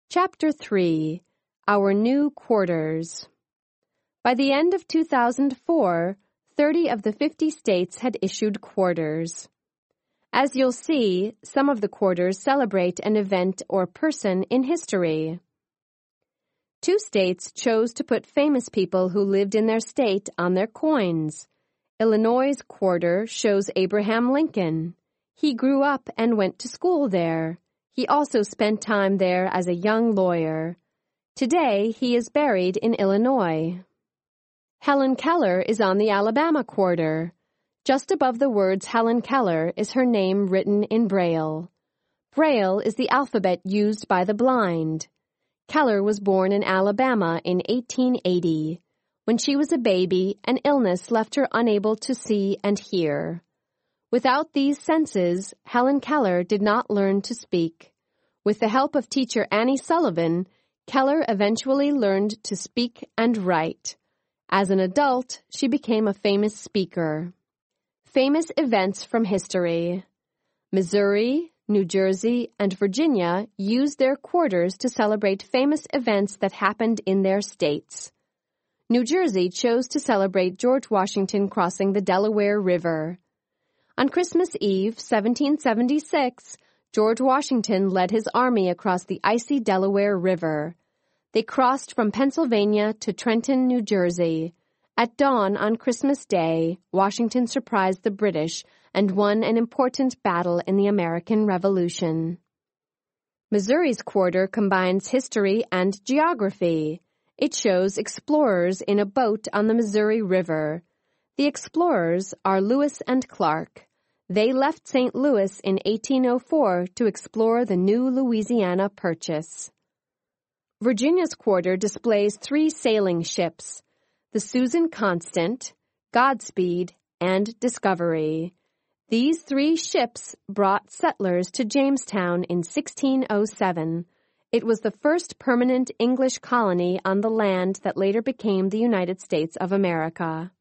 Chapter 3. Our New Quarters. By the end of 2004, 30 of the 50 states had issued quarters. As you'll see, some of the quarters celebrate an event or person in history. 2 states chose to put famous people who lived in their state on their coins. Illinois' quarter shows Abraham Lincoln. He grew up and went to school there. He also spent time there as a young lawyer. Today, he is buried in Illinois. Helen Keller is on the Alabama quarter. Just above the words Helen Keller is her name written in Braille. Braille is the alphabet used by the blind. Keller was born in Alabama in 1880. When she was a baby, an illness left her unable to see and hear. Without these senses, Helen Keller did not learn to speak. With the help of teacher Annie Sullivan, Keller eventually learned to speak and write. As an adult, she became a famous speaker. Famous events from history. Missouri, New Jersey, and Virginia used their quarters to celebrate famous events that happened in their states. New Jersey chose to celebrate George Washington crossing the Delaware River. On Christmas Eve, 1776, George Washington led his army across the icy Delaware River. They crossed from Pennsylvania to Trenton, New Jersey. At dawn on Christmas Day, Washington surprised the British and won an important battle in the American Revolution. Missouri's quarter combines history and geography. It shows explorers in a boat on the Missouri River. The explorers are Lewis and Clark. They left St. Louis in 1804 to explore the new Louisiana Purchase. Virginia's quarter displays 3 sailing ships, the Susan Constant, Godspeed, and Discovery. These 3 ships brought settlers to Jamestown in 1607. It was the first permanent English colony on the land that later became the United States of America.